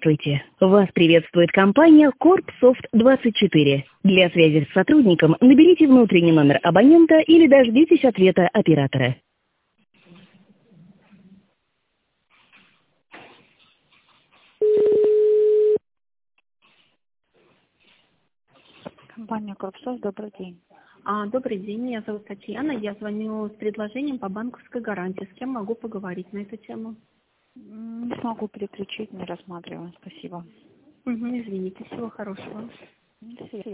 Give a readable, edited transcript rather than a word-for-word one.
Здравствуйте! Вас приветствует компания Corpsoft24. Для связи с сотрудником наберите внутренний номер абонента или дождитесь ответа оператора. Компания Корпсофт, добрый день. Добрый день, меня зовут Татьяна. Я звоню с предложением по банковской гарантии. С кем могу поговорить на эту тему? Не смогу переключить, не рассматриваем, спасибо. Извините, всего хорошего. До свидания.